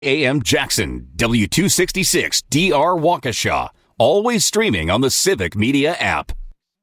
AM Jackson, W266 DR Waukesha. Always streaming on the Civic Media app.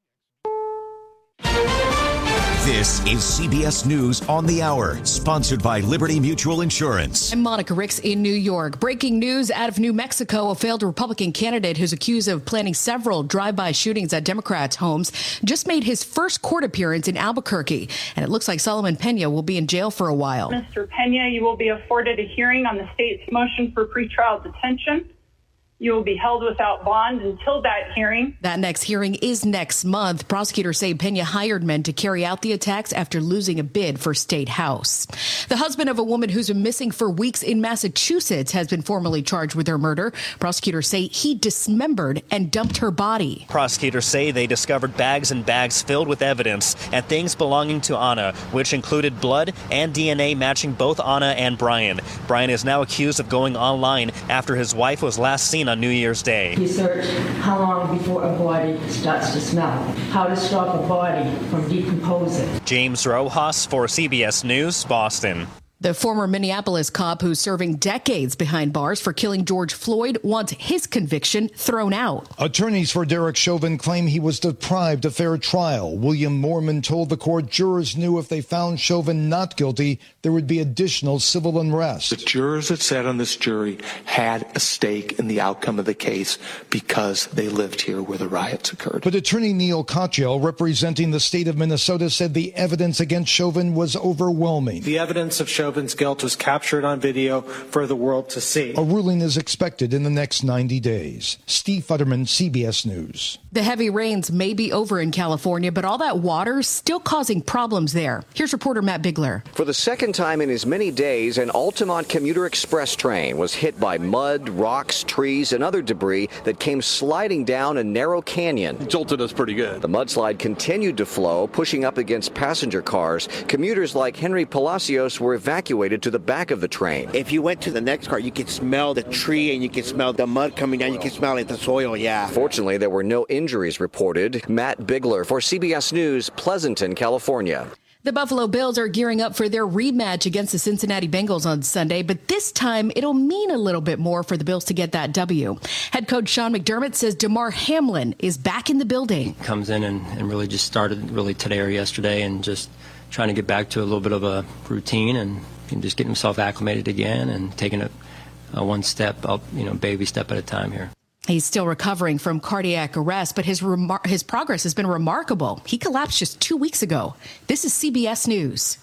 This is CBS News on the Hour, sponsored by Liberty Mutual Insurance. I'm Monica Ricks in New York. Breaking news out of New Mexico. A failed Republican candidate who's accused of planning several drive-by shootings at Democrats' homes just made his first court appearance in Albuquerque. And it looks like Solomon Pena will be in jail for a while. Mr. Pena, you will be afforded a hearing on the state's motion for pretrial detention. You will be held without bond until that hearing. That next hearing is next month. Prosecutors say Pena hired men to carry out the attacks after losing a bid for State House. The husband of a woman who's been missing for weeks in Massachusetts has been formally charged with her murder. Prosecutors say he dismembered and dumped her body. Prosecutors say they discovered bags and bags filled with evidence and things belonging to Anna, which included blood and DNA matching both Anna and Brian. Brian is now accused of going online after his wife was last seen on New Year's Day. Research how long before a body starts to smell, how to stop a body from decomposing. James Rojas for CBS News, Boston. The former Minneapolis cop who's serving decades behind bars for killing George Floyd wants his conviction thrown out. Attorneys for Derek Chauvin claim he was deprived of fair trial. William Moorman told the court jurors knew if they found Chauvin not guilty, there would be additional civil unrest. The jurors that sat on this jury had a stake in the outcome of the case because they lived here where the riots occurred. But attorney Neil Katyal, representing the state of Minnesota, said the evidence against Chauvin was overwhelming. The evidence of Chauvin's guilt was captured on video for the world to see. A ruling is expected in the next 90 days. Steve Futterman, CBS News. The heavy rains may be over in California, but all that water still causing problems there. Here's reporter Matt Bigler. For the second time in as many days, an Altamont commuter express train was hit by mud, rocks, trees, and other debris that came sliding down a narrow canyon. It jolted us pretty good. The mudslide continued to flow, pushing up against passenger cars. Commuters like Henry Palacios were evacuated to the back of the train. If you went to the next car, you could smell the tree and you could smell the mud coming down. You could smell the soil, yeah. Fortunately, there were no injuries reported. Matt Bigler for CBS News, Pleasanton, California. The Buffalo Bills are gearing up for their rematch against the Cincinnati Bengals on Sunday, but this time it'll mean a little bit more for the Bills to get that W. Head coach Sean McDermott says DeMar Hamlin is back in the building. Comes in and really just started really today or yesterday and just trying to get back to a little bit of a routine and just getting himself acclimated again and taking it one step up, baby step at a time here. He's still recovering from cardiac arrest, but his progress has been remarkable. He collapsed just 2 weeks ago. This is CBS News.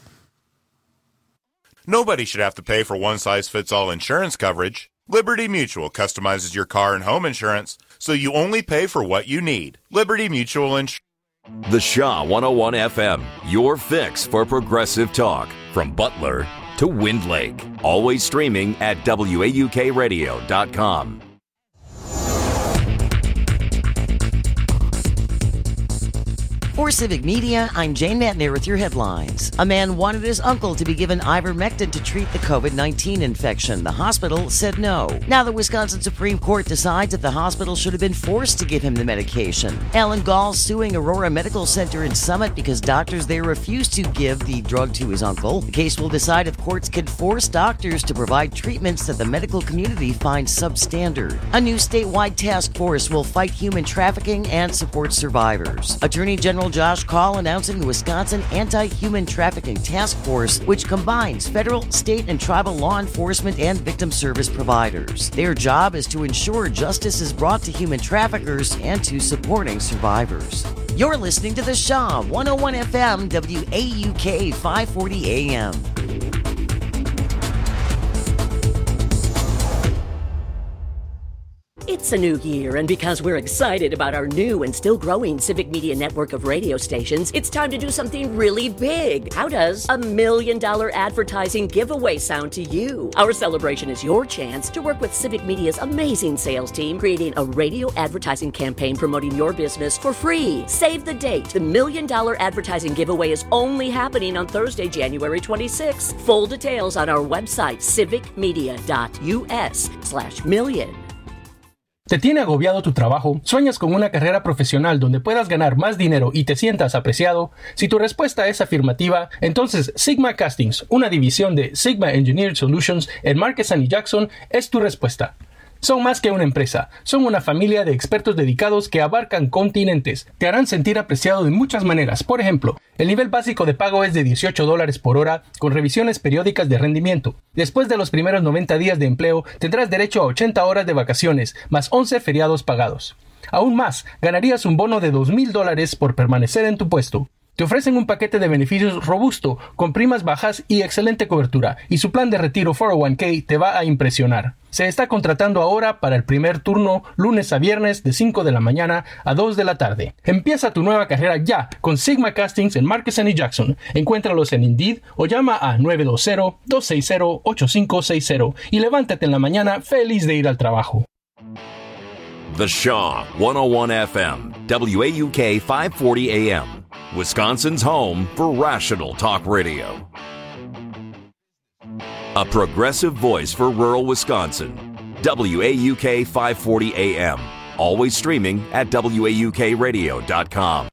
Nobody should have to pay for one-size-fits-all insurance coverage. Liberty Mutual customizes your car and home insurance, so you only pay for what you need. Liberty Mutual Insurance. The Shaw 101 FM, your fix for progressive talk. From Butler to Wind Lake. Always streaming at WAUKradio.com. For Civic Media, I'm Jane Matner with your headlines. A man wanted his uncle to be given ivermectin to treat the COVID-19 infection. The hospital said no. Now the Wisconsin Supreme Court decides if the hospital should have been forced to give him the medication. Alan Gall suing Aurora Medical Center in Summit because doctors there refused to give the drug to his uncle. The case will decide if courts can force doctors to provide treatments that the medical community finds substandard. A new statewide task force will fight human trafficking and support survivors. Attorney General Josh Kaul announcing the Wisconsin Anti-Human Trafficking Task Force, which combines federal, state, and tribal law enforcement and victim service providers. Their job is to ensure justice is brought to human traffickers and to supporting survivors. You're listening to The Shaw 101 FM, WAUK 540 AM. It's a new year, and because we're excited about our new and still growing Civic Media network of radio stations, it's time to do something really big. How does $1 million advertising giveaway sound to you? Our celebration is your chance to work with Civic Media's amazing sales team, creating a radio advertising campaign promoting your business for free. Save the date. The $1 million advertising giveaway is only happening on Thursday, January 26th. Full details on our website, civicmedia.us/million. ¿Te tiene agobiado tu trabajo? ¿Sueñas con una carrera profesional donde puedas ganar más dinero y te sientas apreciado? Si tu respuesta es afirmativa, entonces Sigma Castings, una división de Sigma Engineered Solutions en Marquez y Jackson, es tu respuesta. Son más que una empresa, son una familia de expertos dedicados que abarcan continentes. Te harán sentir apreciado de muchas maneras. Por ejemplo, el nivel básico de pago es de $18 por hora con revisiones periódicas de rendimiento. Después de los primeros 90 días de empleo, tendrás derecho a 80 horas de vacaciones, más 11 feriados pagados. Aún más, ganarías un bono de $2,000 por permanecer en tu puesto. Te ofrecen un paquete de beneficios robusto, con primas bajas y excelente cobertura, y su plan de retiro 401k te va a impresionar. Se está contratando ahora para el primer turno, lunes a viernes de 5 de la mañana a 2 de la tarde. Empieza tu nueva carrera ya con Sigma Castings en Marquez y Jackson. Encuéntralos en Indeed o llama a 920-260-8560 y levántate en la mañana feliz de ir al trabajo. The Shaw 101 FM, WAUK 540 AM. Wisconsin's home for rational talk radio. A progressive voice for rural Wisconsin. WAUK 540 AM. Always streaming at WAUKradio.com.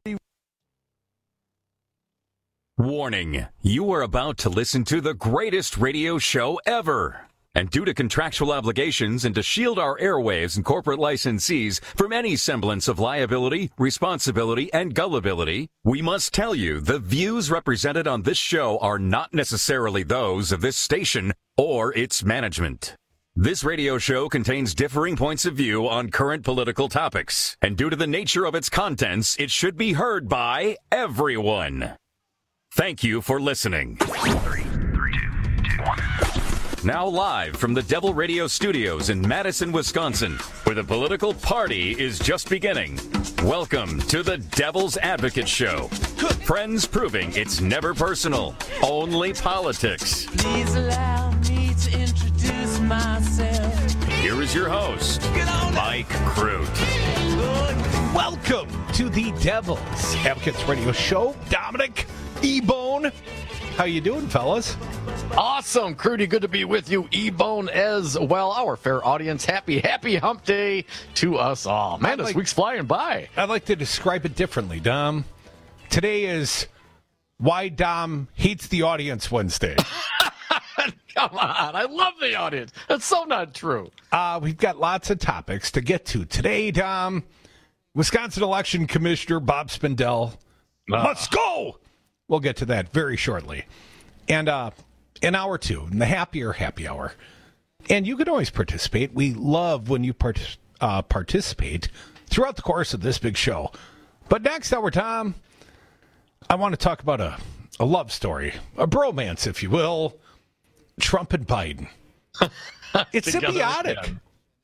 Warning, you are about to listen to the greatest radio show ever. And due to contractual obligations and to shield our airwaves and corporate licensees from any semblance of liability, responsibility, and gullibility, we must tell you the views represented on this show are not necessarily those of this station or its management. This radio show contains differing points of view on current political topics, and due to the nature of its contents, it should be heard by everyone. Thank you for listening. 3, 2, 1. Now live from the Devil Radio Studios in Madison, Wisconsin, where the political party is just beginning. Welcome to the Devil's Advocate Show. Friends proving it's never personal, only politics. Please allow me to introduce myself. Here is your host, Mike Crute. Welcome to the Devil's Advocates Radio Show. Dominic E-Bone. How you doing, fellas? Awesome, Crudy. Good to be with you. E-Bone as well. Our fair audience. Happy hump day to us all. Man, this week's flying by. I'd like to describe it differently, Dom. Today is Why Dom Hates the Audience Wednesday. Come on. I love the audience. That's so not true. We've got lots of topics to get to. Today, Dom, Wisconsin Election Commissioner Bob Spindell. Let's go! We'll get to that very shortly. And an hour or two, in the happy hour. And you can always participate. We love when you participate throughout the course of this big show. But next hour, Tom, I want to talk about a love story, a bromance, if you will. Trump and Biden. It's symbiotic.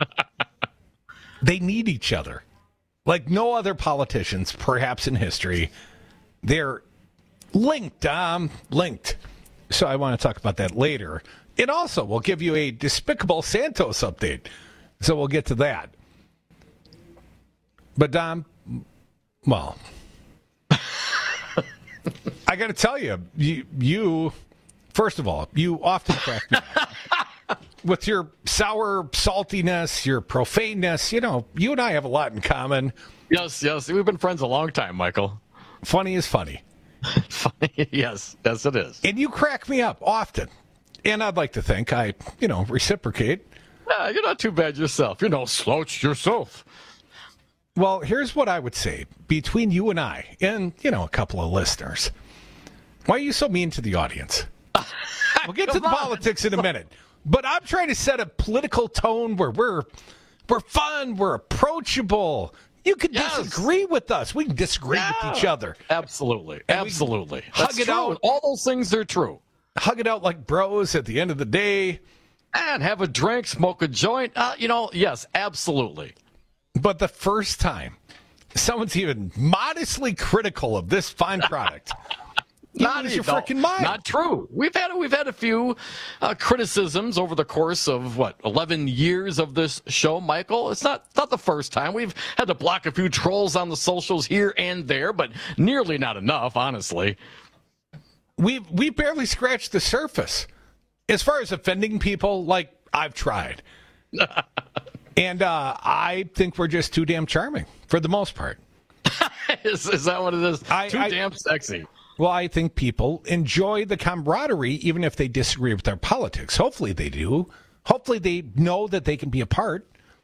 They need each other. Like no other politicians, perhaps in history. They're linked, linked. So I want to talk about that later. And also, we'll give you a Despicable Santos update. So we'll get to that. But, Dom, well, I got to tell you, you, first of all, you often crack me up. With your sour saltiness, your profaneness, you know, you and I have a lot in common. Yes. We've been friends a long time, Michael. Funny is funny. Funny, yes, it is. And you crack me up often. And I'd like to think I, reciprocate. You're not too bad yourself. You're no slouch yourself. Well, here's what I would say. Between you and I, and, a couple of listeners, why are you so mean to the audience? We'll get to the politics in a minute. But I'm trying to set a political tone where we're fun, we're approachable. You can disagree with us. We can disagree with each other. Absolutely. That's Hug it out. All those things are true. Hug it out like bros at the end of the day. And have a drink, smoke a joint. Yes, absolutely. But the first time someone's even modestly critical of this fine product, you lose your freaking mind. Not true. We've had a few criticisms over the course of 11 years of this show, Michael. It's not the first time. We've had to block a few trolls on the socials here and there, but nearly not enough, honestly. We barely scratched the surface as far as offending people. Like I've tried, And I think we're just too damn charming for the most part. Is that what it is? Too damn sexy. Well, I think people enjoy the camaraderie even if they disagree with their politics. Hopefully they do. Hopefully they know that they can be apart.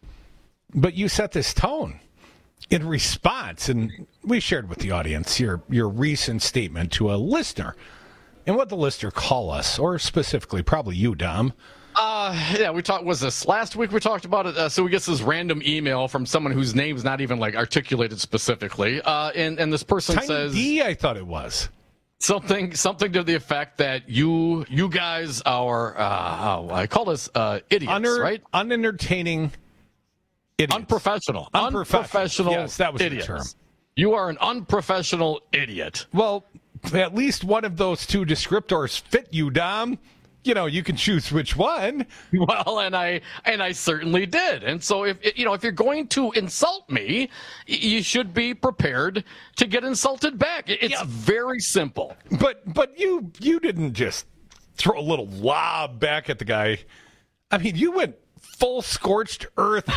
But you set this tone in response, and we shared with the audience your recent statement to a listener. And what the listener call us, or specifically probably you, Dom. Yeah, was this last week we talked about it? So we get this random email from someone whose name's not even like articulated specifically. And this person Tiny says... D, I thought it was. Something to the effect that you guys are, I call this idiots, right? Unentertaining idiots. Unprofessional. Yes, that was idiots. the term. You are an unprofessional idiot. Well, at least one of those two descriptors fit you, Dom. You know, you can choose which one. Well, and I certainly did. And so if you're going to insult me, you should be prepared to get insulted back. It's very simple. But you didn't just throw a little lob back at the guy. I mean, you went full scorched earth.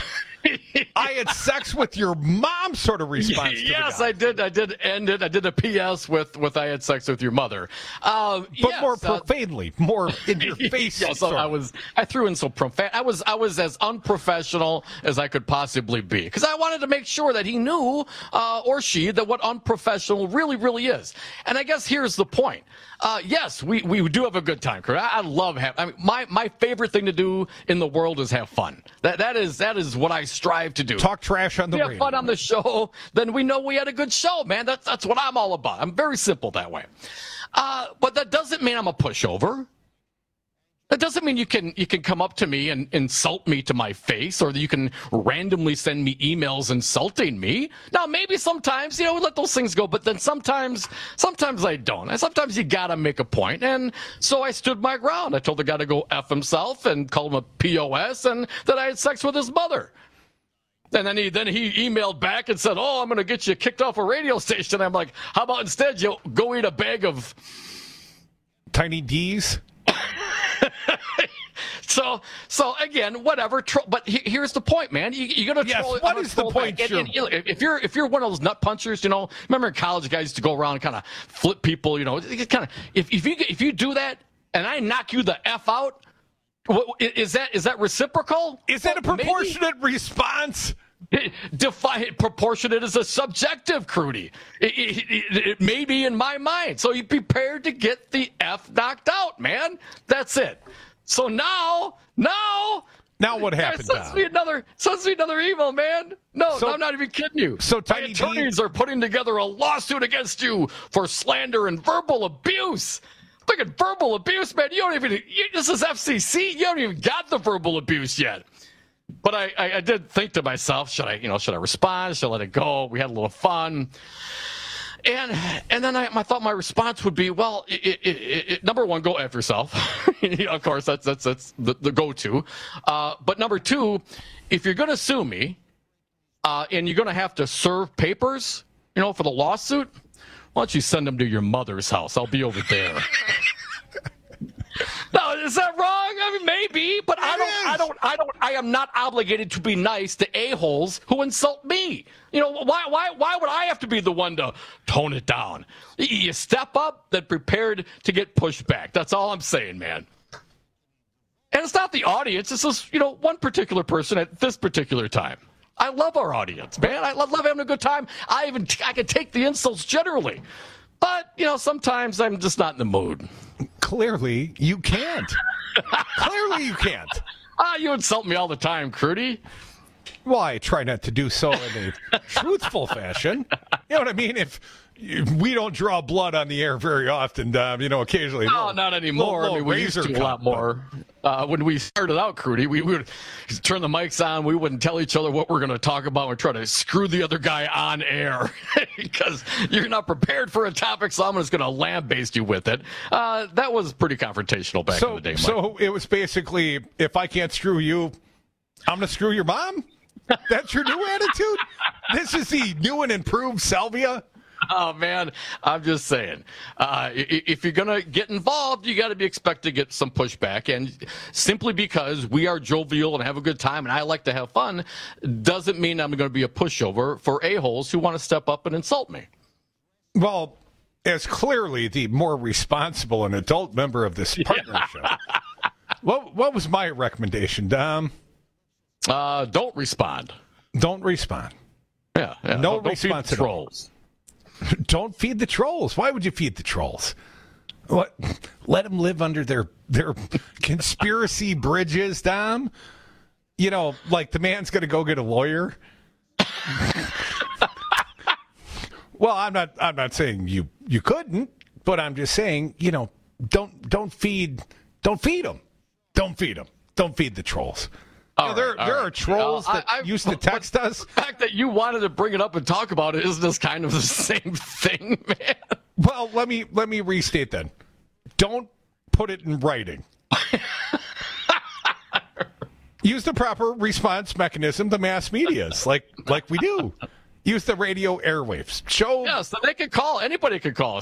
I had sex with your mom sort of response. Yes, I did. I did end it. I did a PS with I had sex with your mother. But yes, more profanely, more in your face. Yeah, so I threw in some profane. I was as unprofessional as I could possibly be because I wanted to make sure that he knew or she that what unprofessional really is. And I guess here's the point. Yes, we do have a good time, Kurt. I love having. My favorite thing to do in the world is have fun. That is what I strive to do. Talk trash on the radio. Have fun on the show, then we know we had a good show, man. That's what I'm all about. I'm very simple that way. But that doesn't mean I'm a pushover. That doesn't mean you can come up to me and insult me to my face, or that you can randomly send me emails insulting me. Now, maybe sometimes, let those things go, but then sometimes I don't. And sometimes you gotta make a point. And so I stood my ground. I told the guy to go F himself and called him a POS and that I had sex with his mother. And then he emailed back and said, "Oh, I'm going to get you kicked off a radio station." I'm like, "How about instead you go eat a bag of Tiny D's?" So again, whatever. But here's the point, man. You're gonna troll. Yes. What is the point? And if you're one of those nut punchers, remember in college, guys used to go around and kind of flip people. Kind of. If you do that, and I knock you the F out, is that reciprocal? Is that a proportionate response? Proportionate is a subjective, Crudy. It may be in my mind. So you prepared to get the F knocked out, man. That's it. So now what happened? Sends me another email, man. No, I'm not even kidding you. So my attorneys are putting together a lawsuit against you for slander and verbal abuse. Look at verbal abuse, man. This is FCC. You don't even got the verbal abuse yet. But I did think to myself, should I respond? Should I let it go? We had a little fun. And then I thought my response would be, well, number one, go F yourself. Of course, that's the go-to. But number two, if you're going to sue me and you're going to have to serve papers, for the lawsuit, why don't you send them to your mother's house? I'll be over there. No, is that wrong? I mean, maybe, but I am not obligated to be nice to a-holes who insult me. Why would I have to be the one to tone it down? You step up, then prepared to get pushed back. That's all I'm saying, man. And it's not the audience. It's just, one particular person at this particular time. I love our audience, man. I love having a good time. I can take the insults generally. But, sometimes I'm just not in the mood. Clearly, you can't. Clearly, you can't. You insult me all the time, Crudy. Well, I try not to do so in a truthful fashion. You know what I mean? If we don't draw blood on the air very often, occasionally. No, not anymore. We used to a lot more. When we started out, Crudy, we would turn the mics on. We wouldn't tell each other what we're going to talk about. We'd try to screw the other guy on air because you're not prepared for a topic, so I'm just going to lambaste you with it. That was pretty confrontational back in the day, Mike. So it was basically, if I can't screw you, I'm going to screw your mom? That's your new attitude? This is the new and improved Salvia? Oh, man, I'm just saying. If you're going to get involved, you got to be expected to get some pushback. And simply because we are jovial and have a good time and I like to have fun doesn't mean I'm going to be a pushover for a-holes who want to step up and insult me. Well, as clearly the more responsible and adult member of this partnership, what was my recommendation, Dom? Don't respond. Don't respond. Yeah. No don't response feed the at all. trolls. Don't feed the trolls. Why would you feed the trolls? What? Let them live under their conspiracy bridges, Dom. You know, like the man's going to go get a lawyer. Well, I'm not saying you couldn't, but I'm just saying, you know, don't feed them. Don't feed them. Don't feed the trolls. There are trolls that used to text us. The fact that you wanted to bring it up and talk about it, isn't this kind of the same thing, man? Well, let me restate then. Don't put it in writing. Use the proper response mechanism, the mass medias, like we do. Use the radio airwaves. Yeah, so they can call. Anybody can call us.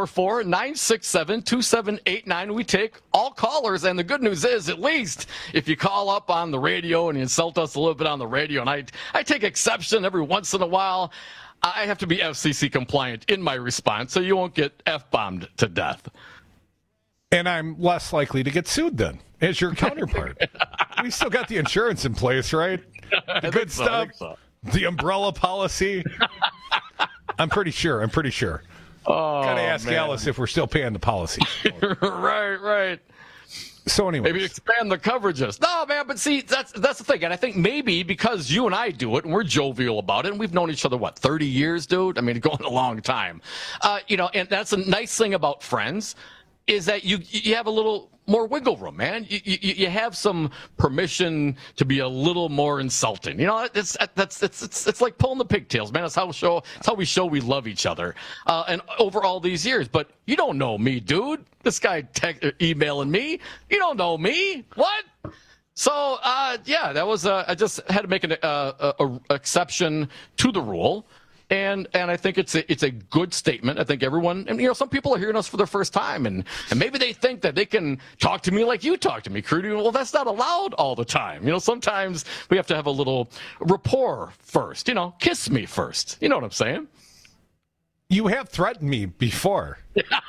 844-967-2789. We take all callers, and the good news is, at least, if you call up on the radio and you insult us a little bit on the radio, and I take exception every once in a while, I have to be FCC compliant in my response, so you won't get F-bombed to death. And I'm less likely to get sued then, as your counterpart. We still got the insurance in place, right? The good stuff. The umbrella policy. I'm pretty sure. Oh, gotta ask Alice if we're still paying the policy. Right. So anyway, maybe expand the coverages. No, man, but see, that's the thing. And I think maybe because you and I do it and we're jovial about it, and we've known each other, 30 years, dude? I mean, going a long time. And that's a nice thing about friends is that you have a little more wiggle room, man. You have some permission to be a little more insulting. You know, it's like pulling the pigtails, man. It's how we show we love each other. And over all these years, but you don't know me, dude. This guy emailing me. You don't know me. What? So that was I just had to make an exception to the rule. And I think it's a good statement. I think everyone, and some people are hearing us for the first time, and maybe they think that they can talk to me like you talk to me, Crudy. Well, that's not allowed all the time. Sometimes we have to have a little rapport first. Kiss me first. You know what I'm saying? You have threatened me before.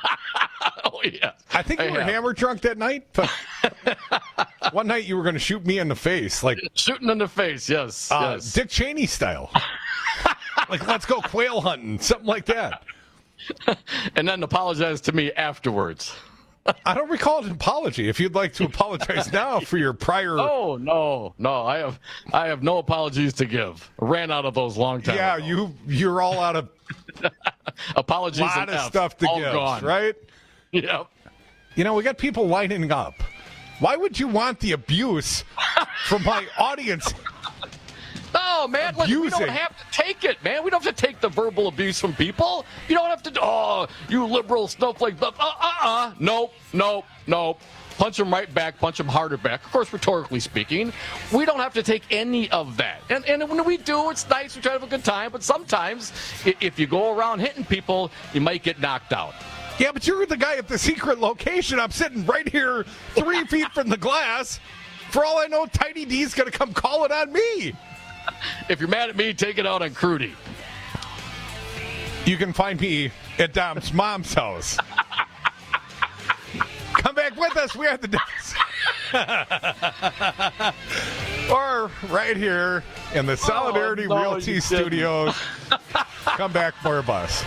Oh yeah. I think you were hammer drunk that night. But one night you were going to shoot me in the face, like shooting in the face. Yes. Dick Cheney style. Like, let's go quail hunting, something like that. And then apologize to me afterwards. I don't recall an apology. If you'd like to apologize now for your prior... Oh, no. I have no apologies to give. I ran out of those long time ago. You're all out of... apologies and a lot of stuff to give, gone. Right? Yep. We got people lining up. Why would you want the abuse from my audience? No, man, we don't have to take it, man. We don't have to take the verbal abuse from people. You don't have to, you liberal snowflake. Nope. Punch them right back, punch them harder back. Of course, rhetorically speaking, we don't have to take any of that. And when we do, it's nice. We try to have a good time. But sometimes, if you go around hitting people, you might get knocked out. Yeah, but you're the guy at the secret location. I'm sitting right here 3 feet from the glass. For all I know, Tiny D's going to come call it on me. If you're mad at me, take it out on Crudy. You can find me at Dom's mom's house. Come back with us. We're at the desk. Or right here in the Solidarity Realty Studios. Come back, more of us.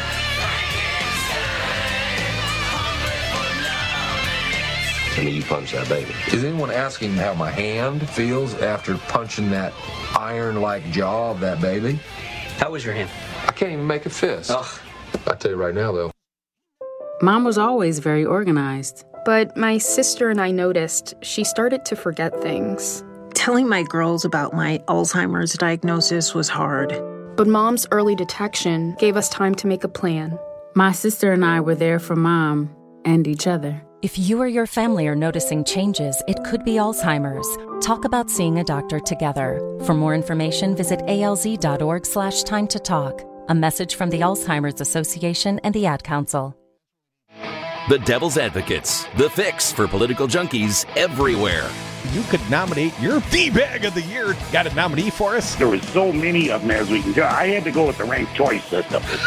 You punch that baby. Is anyone asking how my hand feels after punching that iron-like jaw of that baby? How was your hand? I can't even make a fist. Ugh. I tell you right now, though. Mom was always very organized. But my sister and I noticed she started to forget things. Telling my girls about my Alzheimer's diagnosis was hard. But Mom's early detection gave us time to make a plan. My sister and I were there for Mom and each other. If you or your family are noticing changes, it could be Alzheimer's. Talk about seeing a doctor together. For more information, visit alz.org/time-to-talk. A message from the Alzheimer's Association and the Ad Council. The Devil's Advocates, the fix for political junkies everywhere. You could nominate your D-Bag of the Year. Got a nominee for us? There was so many of them as we can go. I had to go with the ranked choice system. Okay?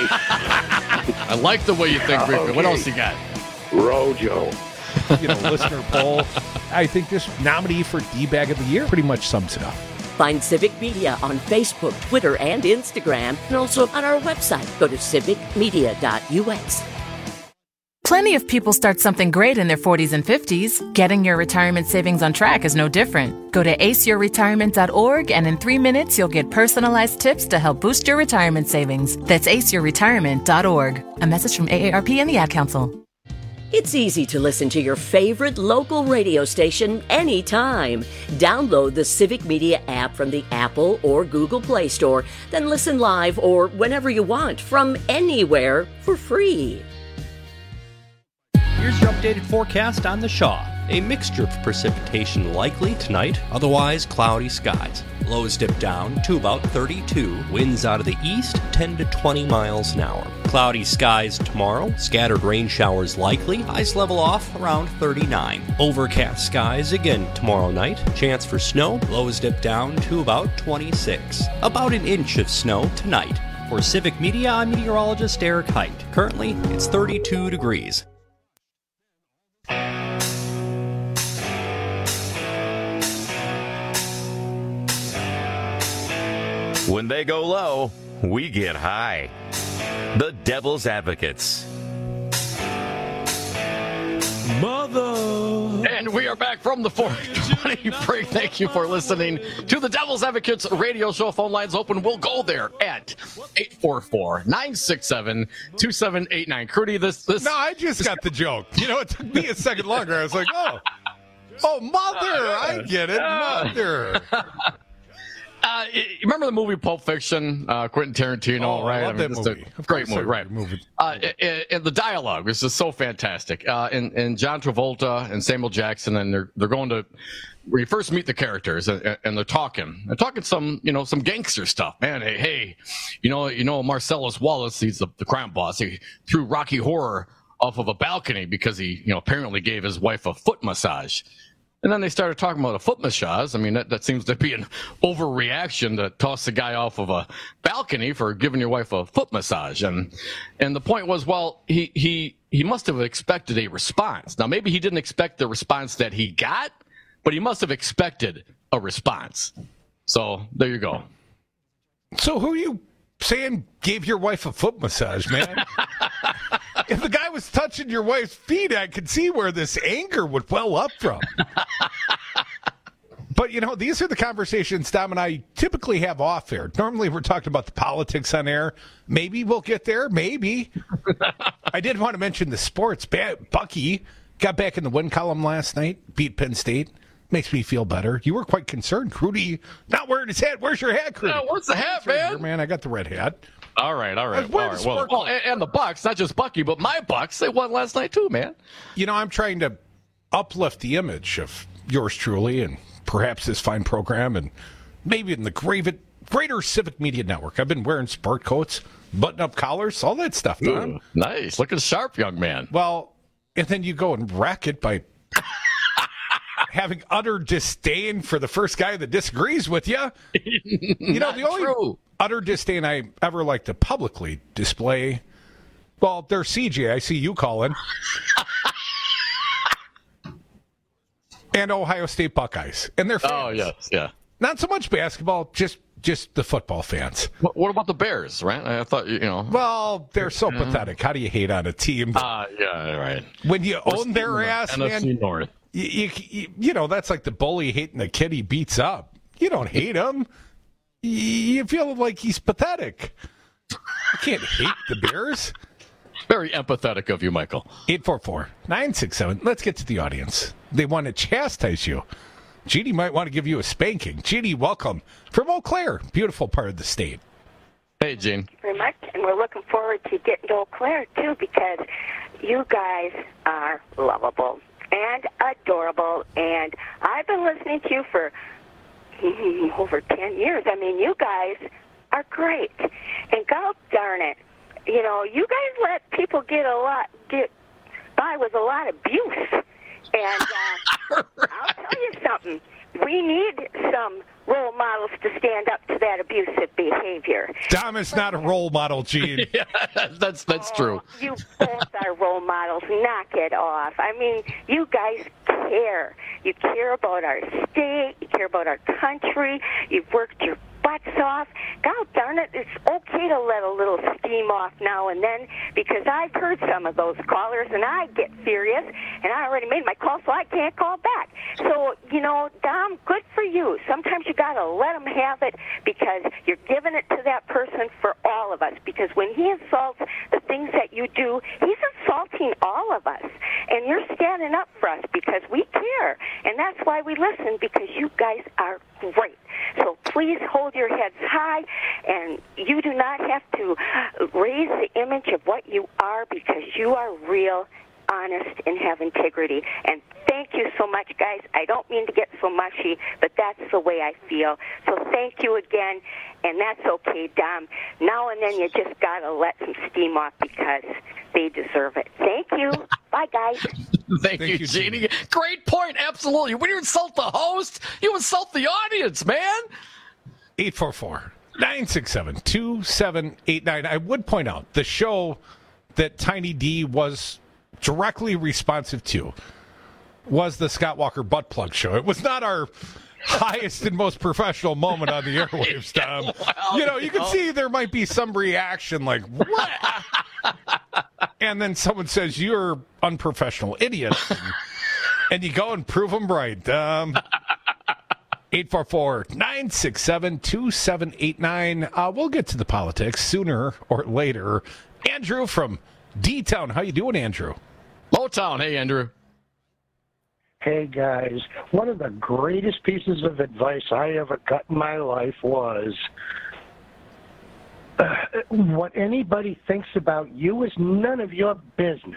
I like the way you think, Rico. Okay. What else you got? Rojo. Listener poll. I think this nominee for D-Bag of the Year pretty much sums it up. Find Civic Media on Facebook, Twitter, and Instagram, and also on our website. Go to civicmedia.us. Plenty of people start something great in their 40s and 50s. Getting your retirement savings on track is no different. Go to aceyourretirement.org, and in 3 minutes, you'll get personalized tips to help boost your retirement savings. That's aceyourretirement.org. A message from AARP and the Ad Council. It's easy to listen to your favorite local radio station anytime. Download the Civic Media app from the Apple or Google Play Store, then listen live or whenever you want from anywhere for free. Here's your updated forecast on the Shaw. A mixture of precipitation likely tonight, otherwise cloudy skies. Lows dip down to about 32. Winds out of the east, 10 to 20 miles an hour. Cloudy skies tomorrow. Scattered rain showers likely. Highs level off around 39. Overcast skies again tomorrow night. Chance for snow. Lows dip down to about 26. About an inch of snow tonight. For Civic Media, I'm meteorologist Eric Height. Currently, it's 32 degrees. When they go low, we get high. The Devil's Advocates. Mother. And we are back from the 420 break. Thank you for listening to the Devil's Advocates radio show. Phone lines open. We'll go there at 844-967-2789. Crudy, this. No, I just got the joke. It took me a second longer. I was like, oh, mother. I get it. Mother. You remember the movie Pulp Fiction, Quentin Tarantino, right? I love that movie. Great movie, right? And the dialogue is just so fantastic. And John Travolta and Samuel Jackson, and they're going to where you first meet the characters, and they're talking some gangster stuff, man. Hey, Marcellus Wallace, he's the crime boss. He threw Rocky Horror off of a balcony because he apparently gave his wife a foot massage. And then they started talking about a foot massage. I mean, that seems to be an overreaction to toss a guy off of a balcony for giving your wife a foot massage. And the point was, well, he must have expected a response. Now, maybe he didn't expect the response that he got, but he must have expected a response. So there you go. So who are you saying gave your wife a foot massage, man? If the guy was touching your wife's feet, I could see where this anger would well up from. But, these are the conversations Dom and I typically have off air. Normally we're talking about the politics on air. Maybe we'll get there. Maybe. I did want to mention the sports. Bucky got back in the win column last night, beat Penn State. Makes me feel better. You were quite concerned, Crudy, not wearing his hat. Where's your hat, Crudy? Yeah, where's the hat, man? Here, man, I got the red hat. All right. Well, and the Bucks, not just Bucky, but my Bucks, they won last night too, man. I'm trying to uplift the image of yours truly and perhaps this fine program and maybe in the greater Civic Media Network. I've been wearing sport coats, button-up collars, all that stuff, Don. Ooh, nice. Looking sharp, young man. Well, and then you go and wreck it by having utter disdain for the first guy that disagrees with you. The only utter disdain I ever like to publicly display, well, there's CJ. I see you calling. And Ohio State Buckeyes. And their fans. Oh, yes, yeah. Not so much basketball, just the football fans. What about the Bears, right? I thought, Well, they're so pathetic. How do you hate on a team? Yeah, right. When you own their ass, NFC man. North. That's like the bully hating the kid he beats up. You don't hate him. You feel like he's pathetic. You can't hate the Bears. Very empathetic of you, Michael. 844-967. Let's get to the audience. They want to chastise you. Jeannie might want to give you a spanking. Jeannie, welcome from Eau Claire, beautiful part of the state. Hey, Jean. Thank you very much, and we're looking forward to getting to Eau Claire, too, because you guys are lovable and adorable, and I've been listening to you for over 10 years. I mean, you guys are great. And God darn it, you know, you guys let people get by with a lot of abuse. And I'll tell you something. We need some role models to stand up to that abusive behavior. Dom is not a role model, Gene. Yeah, that's true. You both are role models. Knock it off. I mean, you guys care. You care about our state. You care about our country. You've worked your butts off. God darn it, it's okay to let a little steam off now and then, because I've heard some of those callers, and I get furious, and I already made my call, so I can't call back. So, you know, Dom, good for you. Sometimes you got to let them have it, because you're giving it to that person for all of us, because when he insults the things that you do, he's insulting all of us, and you're standing up for us because we care, and that's why we listen, because you guys are great. So please hold your heads high, and you do not have to raise the image of what you are, because you are real, honest, and have integrity. And thank you so much, guys. I don't mean to get so mushy, but that's the way I feel. So thank you again, and that's okay, Dom. Now and then you just got to let some steam off, because they deserve it. Thank you. Bye, guys. Thank you, Jeannie. Great point. Absolutely. When you insult the host, you insult the audience, man. 844-967-2789. I would point out the show that Tiny D was directly responsive to was the Scott Walker Butt Plug show. It was not our highest and most professional moment on the airwaves, Tom. Well, you can see there might be some reaction like, what? And then someone says, you're unprofessional idiot. And you go and prove them right. 844-967-2789. We'll get to the politics sooner or later. Andrew from D-Town. How you doing, Andrew? Motown. Hey, Andrew. Hey, guys. One of the greatest pieces of advice I ever got in my life was, what anybody thinks about you is none of your business.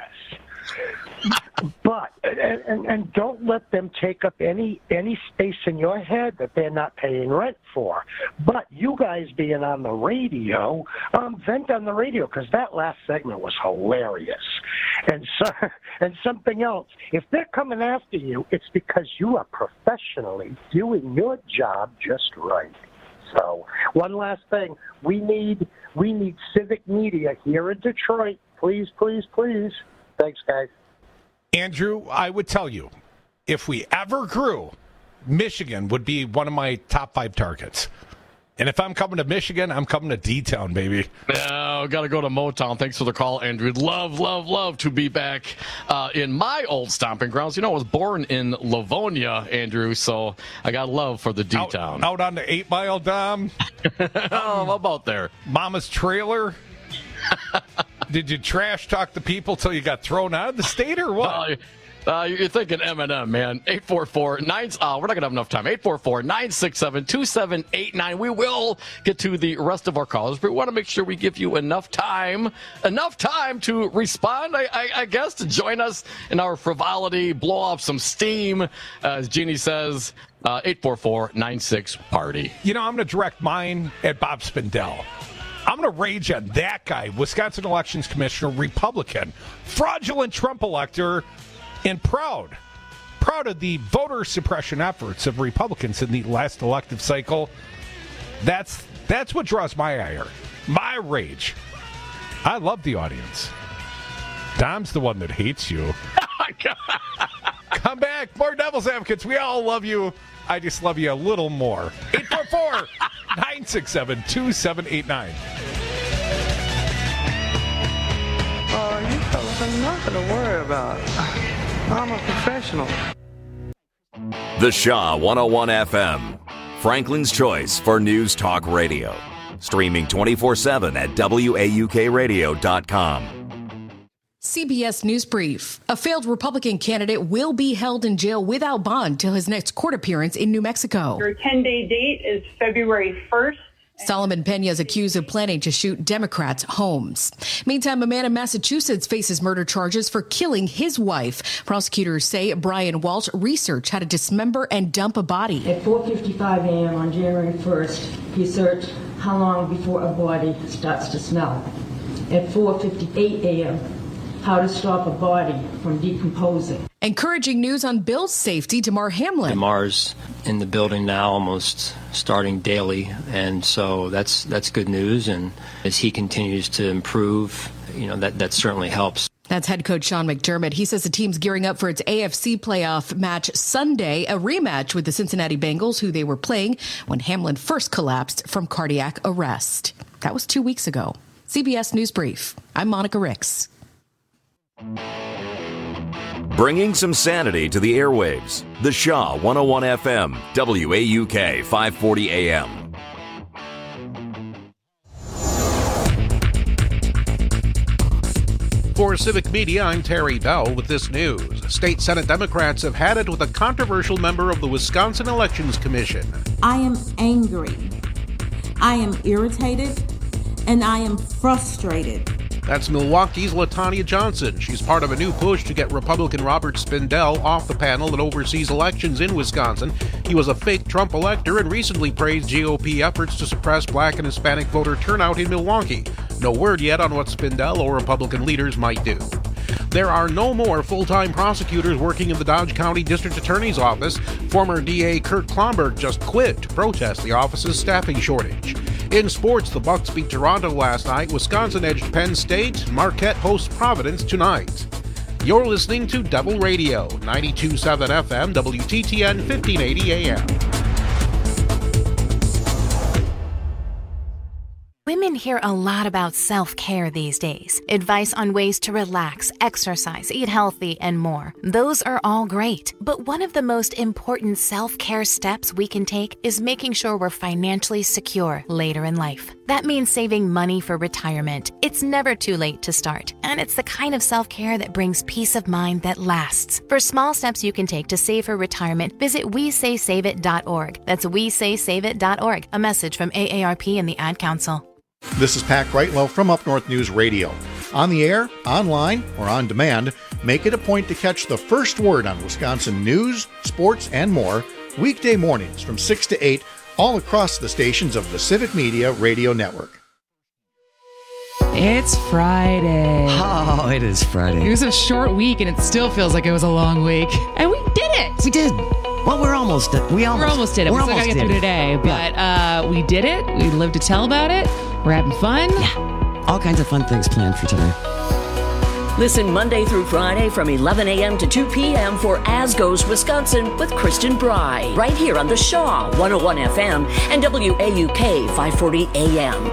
But and don't let them take up any space in your head that they're not paying rent for. But you guys being on the radio, vent on the radio, because that last segment was hilarious. And something else, if they're coming after you, it's because you are professionally doing your job just right. So one last thing, we need civic media here in Detroit. Please, please, please. Thanks, guys. Andrew, I would tell you, if we ever grew, Michigan would be one of my top 5 targets. And if I'm coming to Michigan, I'm coming to D-Town, baby. Oh, got to go to Motown. Thanks for the call, Andrew. Love to be back in my old stomping grounds. You know, I was born in Livonia, Andrew, so I got love for the D-Town. Out on the 8 Mile, Dom? How about there? Mama's trailer? Did you trash talk the people till you got thrown out of the state or what? You're thinking Eminem, man. 844-9. We're not going to have enough time. 844-967-2789. We will get to the rest of our callers, but we want to make sure we give you enough time to respond, I guess, to join us in our frivolity, blow off some steam, as Jeannie says. 844-96-PARTY. I'm going to direct mine at Bob Spindell. I'm going to rage at that guy, Wisconsin Elections Commissioner, Republican, fraudulent Trump elector, and proud of the voter suppression efforts of Republicans in the last elective cycle. That's what draws my ire, my rage. I love the audience. Dom's the one that hates you. Come back, more Devil's Advocates. We all love you. I just love you a little more. 844-967-2789. You fellas have nothing to worry about. I'm a professional. The Shaw 101 FM, Franklin's choice for news talk radio. Streaming 24/7 at WAUKradio.com. CBS News Brief. A failed Republican candidate will be held in jail without bond till his next court appearance in New Mexico. Your 10-day date is February 1st. Solomon Pena is accused of planning to shoot Democrats' homes. Meantime, a man in Massachusetts faces murder charges for killing his wife. Prosecutors say Brian Walsh researched how to dismember and dump a body. At 4:55 a.m. on January 1st, he searched how long before a body starts to smell. At 4:58 a.m., how to stop a body from decomposing. Encouraging news on Bill's safety. Damar Hamlin. Damar's in the building now, almost starting daily, and so that's good news. And as he continues to improve, that certainly helps. That's head coach Sean McDermott. He says the team's gearing up for its AFC playoff match Sunday, a rematch with the Cincinnati Bengals, who they were playing when Hamlin first collapsed from cardiac arrest. That was 2 weeks ago. CBS News Brief. I'm Monica Ricks. Bringing some sanity to the airwaves. The Shaw 101 FM, WAUK 540 AM. For Civic Media, I'm Terry Bell with this news. State Senate Democrats have had it with a controversial member of the Wisconsin Elections Commission. I am angry. I am irritated. And I am frustrated. That's Milwaukee's LaTanya Johnson. She's part of a new push to get Republican Robert Spindell off the panel that oversees elections in Wisconsin. He was a fake Trump elector and recently praised GOP efforts to suppress Black and Hispanic voter turnout in Milwaukee. No word yet on what Spindell or Republican leaders might do. There are no more full-time prosecutors working in the Dodge County District Attorney's Office. Former DA Kurt Klomberg just quit to protest the office's staffing shortage. In sports, the Bucks beat Toronto last night. Wisconsin edged Penn State. Marquette hosts Providence tonight. You're listening to Devil Radio, 92.7 FM, WTTN, 1580 AM. Women hear a lot about self-care these days. Advice on ways to relax, exercise, eat healthy, and more. Those are all great. But one of the most important self-care steps we can take is making sure we're financially secure later in life. That means saving money for retirement. It's never too late to start. And it's the kind of self-care that brings peace of mind that lasts. For small steps you can take to save for retirement, visit WeSaySaveIt.org. That's WeSaySaveIt.org. A message from AARP and the Ad Council. This is Pat Greitlow from Up North News Radio. On the air, online, or on demand, make it a point to catch the first word on Wisconsin news, sports, and more weekday mornings from 6 to 8 all across the stations of the Civic Media Radio Network. It's Friday. Oh, it is Friday. It was a short week, and it still feels like it was a long week. And we did it. We did. Well, we're almost did it. We almost did it. We still got to get through today, but we did it. We lived to tell about it. We're having fun. Yeah. All kinds of fun things planned for today. Listen Monday through Friday from 11 a.m. to 2 p.m. for As Goes Wisconsin with Kristen Bry. Right here on the Shaw 101 FM and WAUK 540 AM.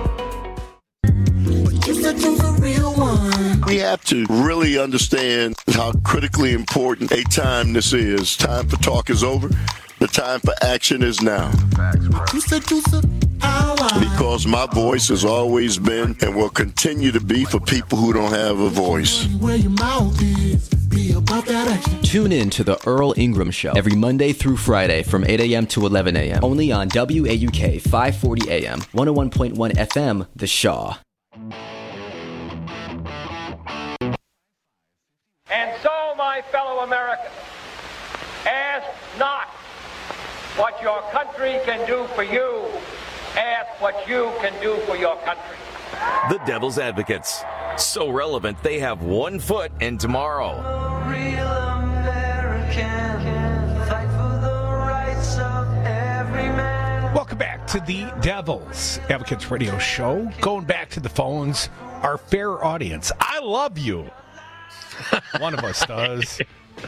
We have to really understand how critically important a time this is. Time for talk is over. The time for action is now. Because my voice has always been and will continue to be for people who don't have a voice. Tune in to the Earl Ingram Show every Monday through Friday from 8 a.m. to 11 a.m. Only on WAUK 540 AM, 101.1 FM, The Shaw. And so, my fellow Americans, ask not what your country can do for you. Ask what you can do for your country. The Devil's Advocates. So relevant, they have one foot in tomorrow. Real American, fight for the rights of every man. Welcome back to the Devil's Advocates Radio Show. Going back to the phones, our fair audience. I love you. One of us does.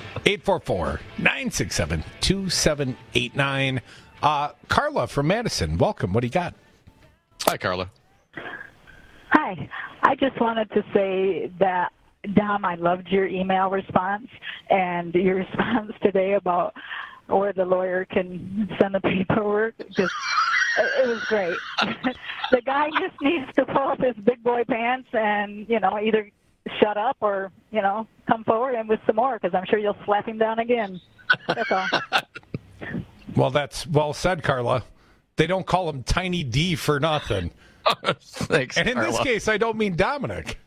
844-967-2789. Carla from Madison, welcome. What do you got? Hi, Carla. Hi. I just wanted to say that, Dom, I loved your email response and your response today about where the lawyer can send the paperwork. Just, it was great. The guy just needs to pull up his big boy pants and, either shut up or, come forward and with some more, because I'm sure you'll slap him down again. That's all. Well, that's well said, Carla. They don't call him Tiny D for nothing. Thanks, and in Carla. this case, I don't mean Dominic.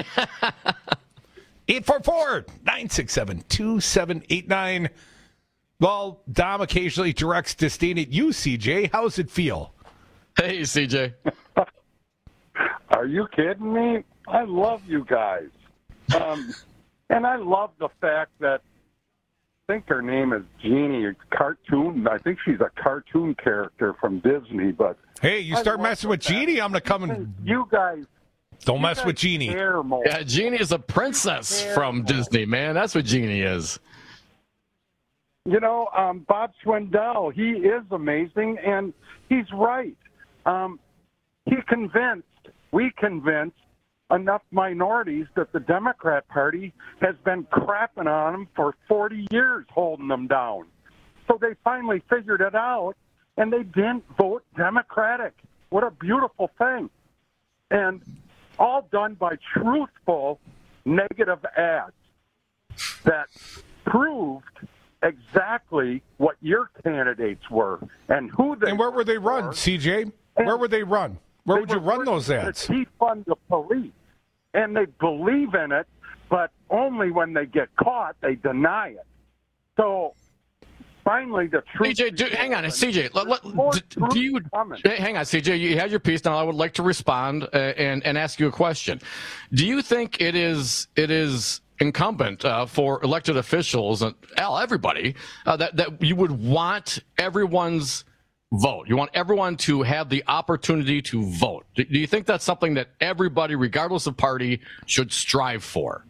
844-967-2789. Well, Dom occasionally directs disdain at you, CJ. How's it feel? Hey, CJ. Are you kidding me? I love you guys. And I love the fact that I think her name is Jeannie, a cartoon. I think she's a cartoon character from Disney. But hey, you start messing with Jeannie, I'm going to come and... You guys... Don't mess with Jeannie. Yeah, Jeannie is a princess from Disney, man. That's what Jeannie is. You know, Bob Swindell, he is amazing, and he's right. We convinced enough minorities that the Democrat Party has been crapping on them for 40 years, holding them down. So they finally figured it out, and they didn't vote Democratic. What a beautiful thing. And all done by truthful negative ads that proved exactly what your candidates were and who they were. And where were they run, CJ? Where would they run? Where would you run those ads? To defund the police. And they believe in it, but only when they get caught, they deny it. So finally, the truth. CJ, hang on, CJ. Hang on, CJ. You had your piece. Now I would like to respond and ask you a question. Do you think it is incumbent for elected officials and everybody that you would want everyone's vote? You want everyone to have the opportunity to vote. Do you think that's something that everybody, regardless of party, should strive for?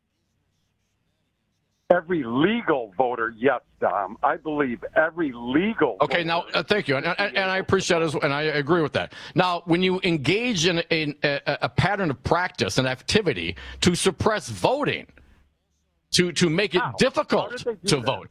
Every legal voter, yes, Dom. I believe every legal Okay, now, thank you. And I appreciate it, and I agree with that. Now, when you engage in a pattern of practice and activity to suppress voting, to make it difficult to vote,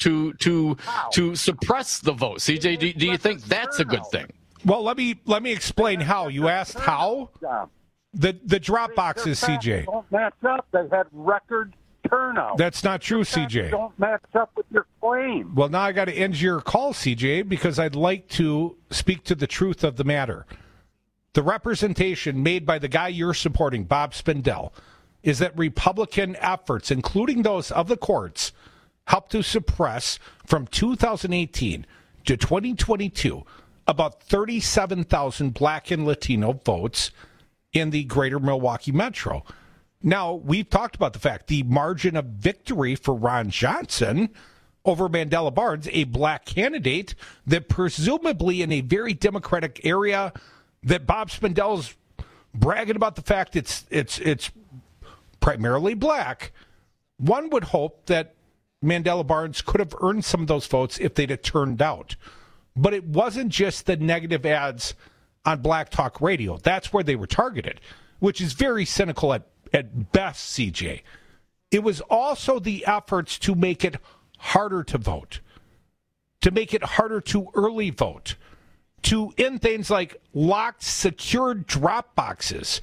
to suppress the vote, CJ, do you think that's a good thing? Well, let me explain how. You asked how? The drop boxes, CJ. Don't match up. They had record turnout. That's not true, CJ. Don't match up with your claim. Well, now I got to end your call, CJ, because I'd like to speak to the truth of the matter. The representation made by the guy you're supporting, Bob Spindell, is that Republican efforts, including those of the courts, helped to suppress from 2018 to 2022 about 37,000 black and Latino votes in the greater Milwaukee metro. Now, we've talked about the fact the margin of victory for Ron Johnson over Mandela Barnes, a black candidate that presumably in a very Democratic area that Bob Spindell's bragging about the fact it's primarily black. One would hope that Mandela Barnes could have earned some of those votes if they'd have turned out. But it wasn't just the negative ads on Black Talk Radio. That's where they were targeted, which is very cynical at best, CJ. It was also the efforts to make it harder to vote, to make it harder to early vote, to end things like locked, secured drop boxes,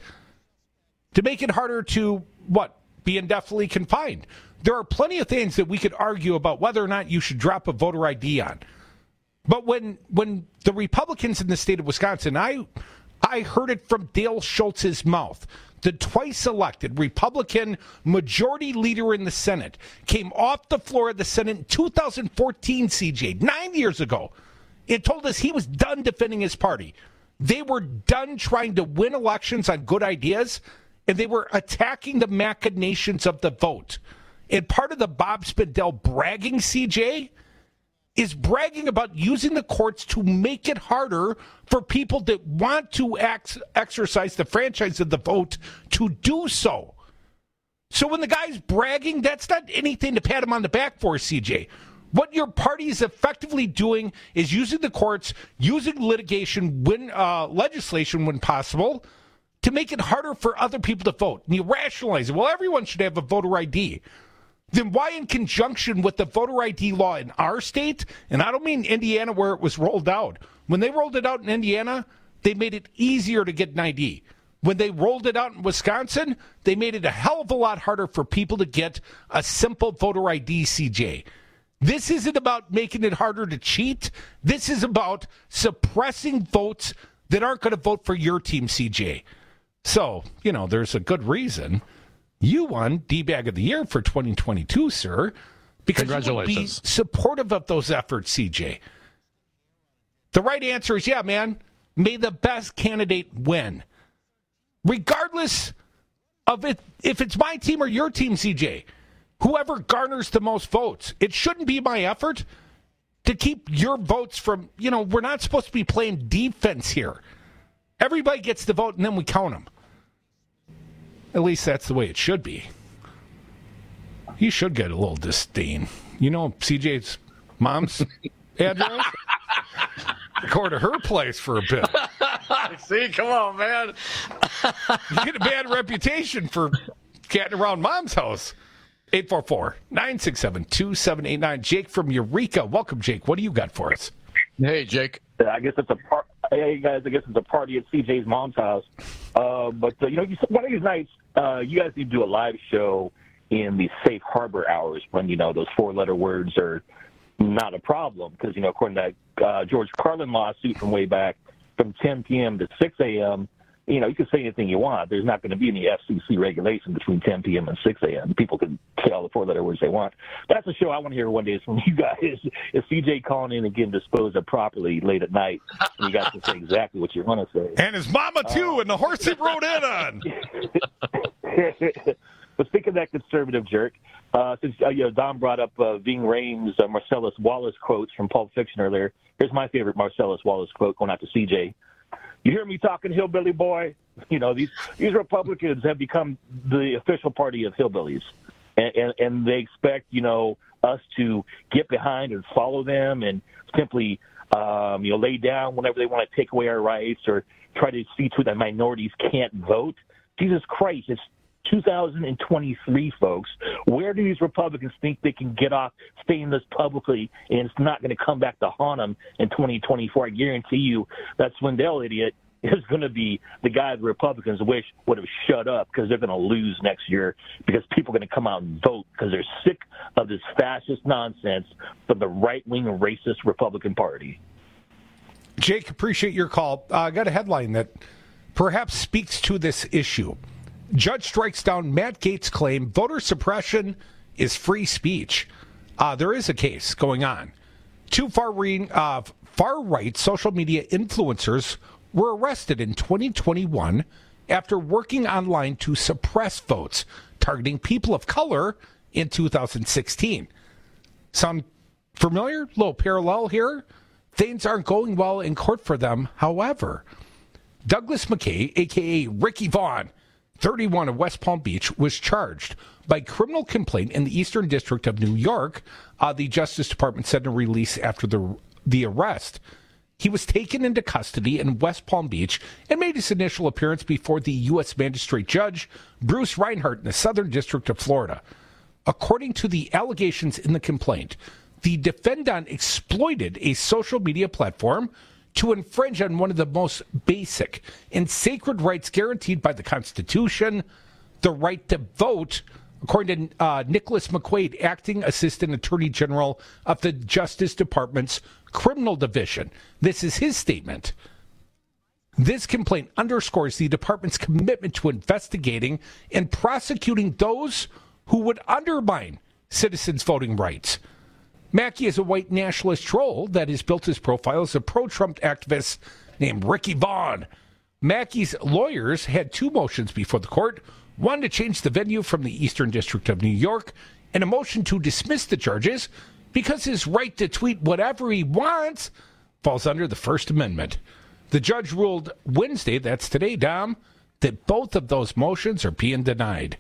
to make it harder to, be indefinitely confined. There are plenty of things that we could argue about whether or not you should drop a voter ID on. But when the Republicans in the state of Wisconsin, I heard it from Dale Schultz's mouth, the twice elected Republican majority leader in the Senate, came off the floor of the Senate in 2014, CJ, 9 years ago, and told us he was done defending his party. They were done trying to win elections on good ideas, and they were attacking the machinations of the vote. And part of the Bob Spindell bragging, CJ, is bragging about using the courts to make it harder for people that want to exercise the franchise of the vote to do so. So when the guy's bragging, that's not anything to pat him on the back for, CJ. What your party is effectively doing is using the courts, using litigation, legislation when possible, to make it harder for other people to vote. And you rationalize it. Well, everyone should have a voter ID. Then why, in conjunction with the voter ID law in our state, and I don't mean Indiana where it was rolled out. When they rolled it out in Indiana, they made it easier to get an ID. When they rolled it out in Wisconsin, they made it a hell of a lot harder for people to get a simple voter ID, CJ. This isn't about making it harder to cheat. This is about suppressing votes that aren't going to vote for your team, CJ. So, there's a good reason you won D-Bag of the Year for 2022, sir. Because congratulations. You would be supportive of those efforts, CJ. The right answer is, yeah, man, may the best candidate win. Regardless of it, if it's my team or your team, CJ, whoever garners the most votes, it shouldn't be my effort to keep your votes from, we're not supposed to be playing defense here. Everybody gets the vote and then we count them. At least that's the way it should be. You should get a little disdain. CJ's mom's address? Go to her place for a bit. See, come on, man. You get a bad reputation for catting around mom's house. 844-967-2789. Jake from Eureka. Welcome, Jake. What do you got for us? Hey, Jake. I guess it's Hey, guys. I guess it's a party at CJ's mom's house. But one of these nights, you guys need to do a live show in the safe harbor hours when, those four-letter words are not a problem. Because, according to that George Carlin lawsuit from way back, from 10 p.m. to 6 a.m., you can say anything you want. There's not going to be any FCC regulation between 10 p.m. and 6 a.m. People can say all the four-letter words they want. That's a show I want to hear one day is from you guys. Is CJ calling in and getting disposed of properly late at night? And you guys can say exactly what you want to say. And his mama, too, and the horse he rode in on. But speaking of that conservative jerk, since Don brought up Ving Rhames' Marcellus Wallace quotes from Pulp Fiction earlier, here's my favorite Marcellus Wallace quote going out to CJ. You hear me talking, hillbilly boy? These Republicans have become the official party of hillbillies, and they expect us to get behind and follow them and simply lay down whenever they want to take away our rights or try to see to that minorities can't vote. Jesus Christ, it's 2023, folks. Where do these Republicans think they can get off saying this publicly, and it's not going to come back to haunt them in 2024? I guarantee you that Swindell idiot is going to be the guy the Republicans wish would have shut up, because they're going to lose next year because people are going to come out and vote because they're sick of this fascist nonsense from the right-wing racist Republican Party. Jake, appreciate your call. I got a headline that perhaps speaks to this issue. Judge strikes down Matt Gaetz' claim voter suppression is free speech. There is a case going on. Two far-right social media influencers were arrested in 2021 after working online to suppress votes targeting people of color in 2016. Sound familiar? Little parallel here? Things aren't going well in court for them. However, Douglas McKay, a.k.a. Ricky Vaughn, 31 of West Palm Beach, was charged by criminal complaint in the Eastern District of New York. The Justice Department said in a release after the arrest. He was taken into custody in West Palm Beach and made his initial appearance before the U.S. Magistrate Judge Bruce Reinhart in the Southern District of Florida. According to the allegations in the complaint, the defendant exploited a social media platform to infringe on one of the most basic and sacred rights guaranteed by the Constitution, the right to vote, according to Nicholas McQuaid, Acting Assistant Attorney General of the Justice Department's Criminal Division. This is his statement. This complaint underscores the department's commitment to investigating and prosecuting those who would undermine citizens' voting rights. Mackey is a white nationalist troll that has built his profile as a pro-Trump activist named Ricky Vaughn. Mackey's lawyers had two motions before the court, one to change the venue from the Eastern District of New York, and a motion to dismiss the charges because his right to tweet whatever he wants falls under the First Amendment. The judge ruled Wednesday, that's today, Dom, that both of those motions are being denied.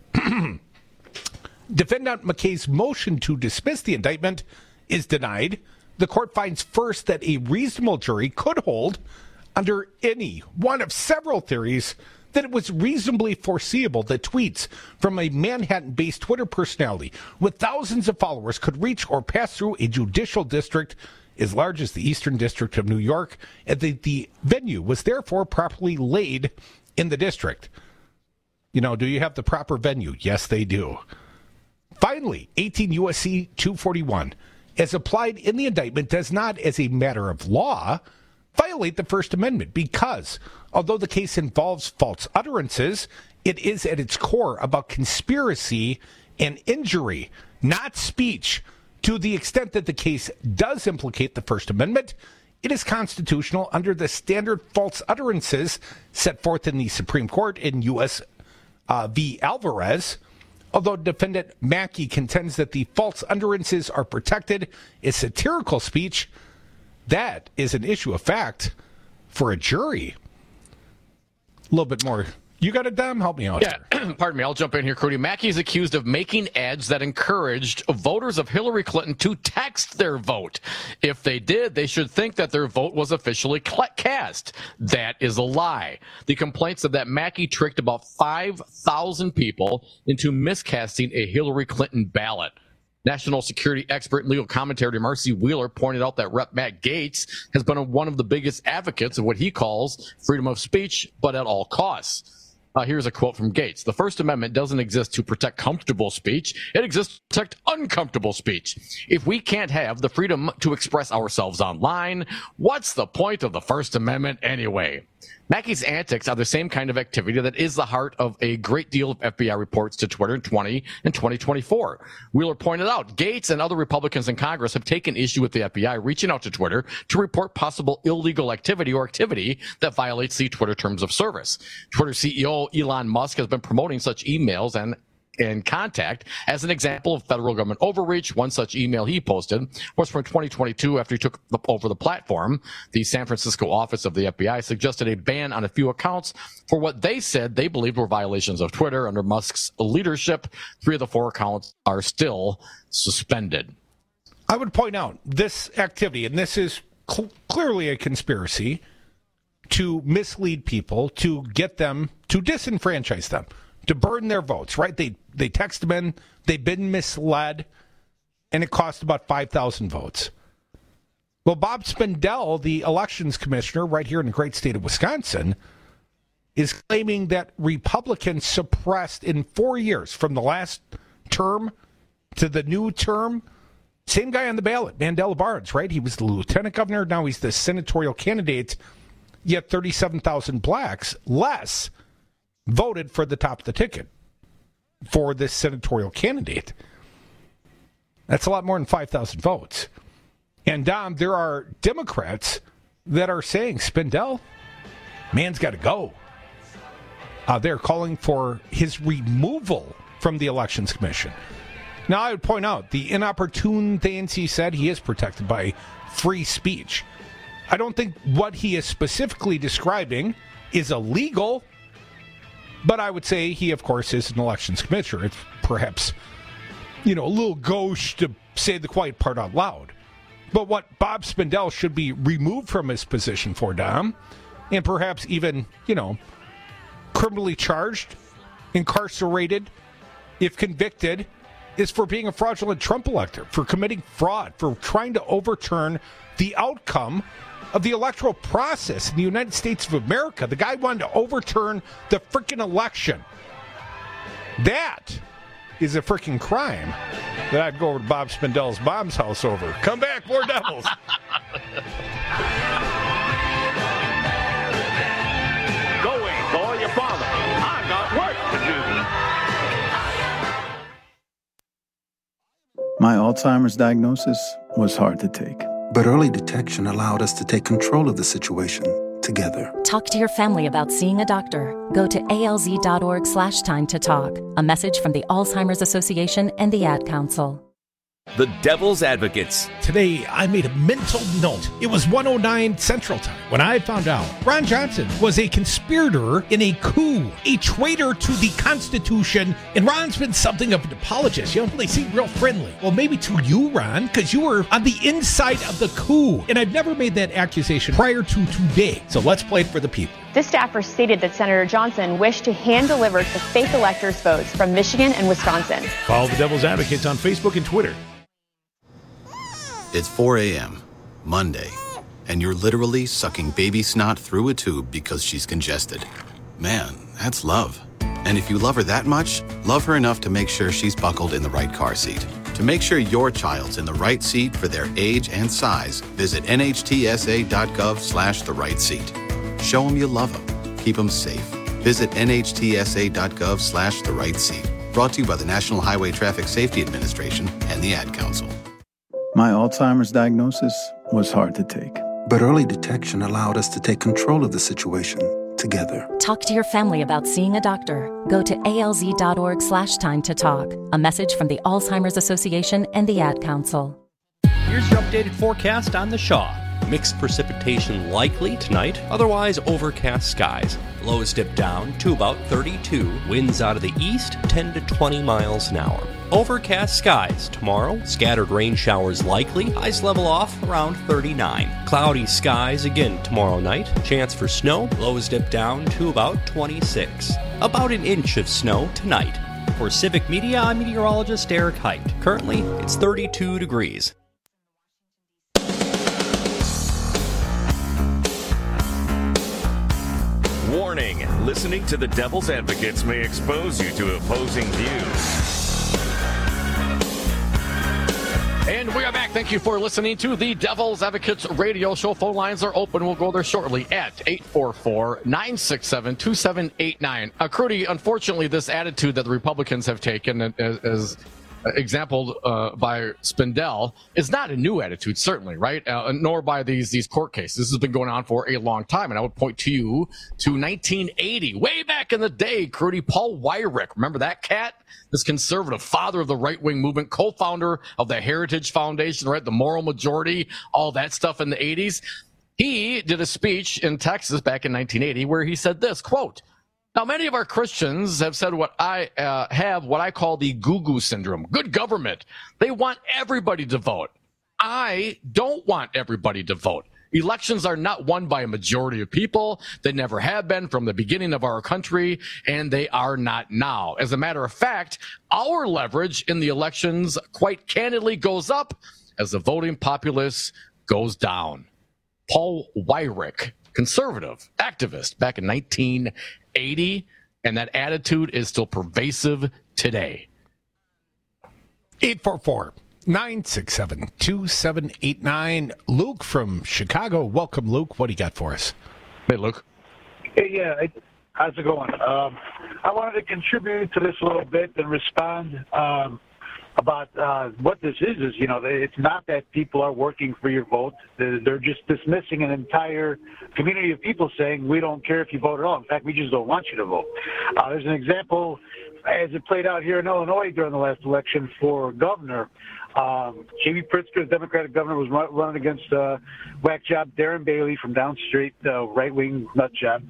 Defendant McKay's motion to dismiss the indictment is denied. The court finds first that a reasonable jury could hold, under any one of several theories, that it was reasonably foreseeable that tweets from a Manhattan-based Twitter personality with thousands of followers could reach or pass through a judicial district as large as the Eastern District of New York, and that the venue was therefore properly laid in the district. Do you have the proper venue? Yes, they do. Finally, 18 U.S.C. 241 as applied in the indictment, does not, as a matter of law, violate the First Amendment because, although the case involves false utterances, it is at its core about conspiracy and injury, not speech. To the extent that the case does implicate the First Amendment, it is constitutional under the standard false utterances set forth in the Supreme Court in U.S. v. Alvarez. Although defendant Mackey contends that the false utterances are protected as satirical speech, that is an issue of fact for a jury. A little bit more. You got it, Dom? Help me out. Yeah, pardon me. I'll jump in here, Crudy. Mackey is accused of making ads that encouraged voters of Hillary Clinton to text their vote. If they did, they should think that their vote was officially cast. That is a lie. The complaint said that Mackey tricked about 5,000 people into miscasting a Hillary Clinton ballot. National security expert and legal commentator Marcy Wheeler pointed out that Rep. Matt Gaetz has been one of the biggest advocates of what he calls freedom of speech, but at all costs. Here's a quote from Gaetz. The First Amendment doesn't exist to protect comfortable speech. It exists to protect uncomfortable speech. If we can't have the freedom to express ourselves online, what's the point of the First Amendment anyway? Mackey's antics are the same kind of activity that is the heart of a great deal of FBI reports to Twitter in 2024. Wheeler pointed out, Gaetz and other Republicans in Congress have taken issue with the FBI reaching out to Twitter to report possible illegal activity or activity that violates the Twitter terms of service. Twitter CEO Elon Musk has been promoting such emails and contact as an example of federal government overreach. One such email he posted was from 2022 after he took over the platform. The San Francisco office of the FBI suggested a ban on a few accounts for what they said they believed were violations of Twitter. Under Musk's leadership, 3 of the 4 accounts are still suspended. I would point out this activity, and this is clearly a conspiracy to mislead people, to get them, to disenfranchise them, to burn their votes, right? They text them in, they've been misled, and it cost about 5,000 votes. Well, Bob Spindell, the elections commissioner right here in the great state of Wisconsin, is claiming that Republicans suppressed in 4 years, from the last term to the new term, same guy on the ballot, Mandela Barnes, right? He was the lieutenant governor, now he's the senatorial candidate, yet 37,000 blacks less voted for the top of the ticket for this senatorial candidate. That's a lot more than 5,000 votes. And, Dom, there are Democrats that are saying, Spindell, man's got to go. They're calling for his removal from the Elections Commission. Now, I would point out, the inopportune things he said, he is protected by free speech. I don't think what he is specifically describing is illegal, but I would say he, of course, is an elections commissioner. It's perhaps, a little gauche to say the quiet part out loud. But what Bob Spindell should be removed from his position for, Dom, and perhaps even, criminally charged, incarcerated, if convicted, is for being a fraudulent Trump elector, for committing fraud, for trying to overturn the outcome of the electoral process in the United States of America. The guy wanted to overturn the freaking election. That is a freaking crime that I'd go over to Bob Spindell's mom's house over. Come back, more Devils. Go away, call your father. I got work to do. My Alzheimer's diagnosis was hard to take. But early detection allowed us to take control of the situation together. Talk to your family about seeing a doctor. Go to alz.org/time to talk. A message from the Alzheimer's Association and the Ad Council. The Devil's Advocates. Today, I made a mental note. It was 1:09 Central Time when I found out Ron Johnson was a conspirator in a coup, a traitor to the Constitution, and Ron's been something of an apologist. They seem real friendly. Well, maybe to you, Ron, because you were on the inside of the coup, and I've never made that accusation prior to today. So let's play it for the people. This staffer stated that Senator Johnson wished to hand-deliver the fake electors' votes from Michigan and Wisconsin. Follow the Devil's Advocates on Facebook and Twitter. It's 4 a.m., Monday, and you're literally sucking baby snot through a tube because she's congested. Man, that's love. And if you love her that much, love her enough to make sure she's buckled in the right car seat. To make sure your child's in the right seat for their age and size, visit nhtsa.gov/the right seat. Show them you love them. Keep them safe. Visit nhtsa.gov/the right seat. Brought to you by the National Highway Traffic Safety Administration and the Ad Council. My Alzheimer's diagnosis was hard to take. But early detection allowed us to take control of the situation together. Talk to your family about seeing a doctor. Go to alz.org/time to talk. A message from the Alzheimer's Association and the Ad Council. Here's your updated forecast on the Shaw. Mixed precipitation likely tonight, otherwise overcast skies. Lows dip down to about 32. Winds out of the east, 10 to 20 miles an hour. Overcast skies tomorrow. Scattered rain showers likely. Highs level off around 39. Cloudy skies again tomorrow night. Chance for snow. Lows dip down to about 26. About an inch of snow tonight. For Civic Media, I'm meteorologist Eric Height. Currently, it's 32 degrees. Warning, listening to the Devil's Advocates may expose you to opposing views. And we are back. Thank you for listening to the Devil's Advocates radio show. Phone lines are open. We'll go there shortly at 844-967-2789. Crudy, unfortunately, this attitude that the Republicans have taken as exampled by Spindell is not a new attitude, certainly, right? Nor by these court cases. This has been going on for a long time, and I would point to you to 1980, way back in the day, Crudy. Paul Weyrich, remember that cat? This conservative father of the right-wing movement, co-founder of the Heritage Foundation, right? The Moral Majority, all that stuff in the 80s. He did a speech in Texas back in 1980 where he said this, quote, "Now, many of our Christians have said what I call the goo-goo syndrome. Good government. They want everybody to vote. I don't want everybody to vote. Elections are not won by a majority of people. They never have been from the beginning of our country, and they are not now. As a matter of fact, our leverage in the elections quite candidly goes up as the voting populace goes down." Paul Weyrich, conservative activist back in 1980, and that attitude is still pervasive today. 844-967-2789. Luke from Chicago. Welcome, Luke. What do you got for us? Hey, Luke. Hey, yeah. How's it going? I wanted to contribute to this a little bit and respond about what this is, it's not that people are working for your vote. They're just dismissing an entire community of people saying, we don't care if you vote at all. In fact, we just don't want you to vote. There's an example as it played out here in Illinois during the last election for governor. J.B. Pritzker, the Democratic governor, was running against whack job Darren Bailey from down the street, right-wing nut job.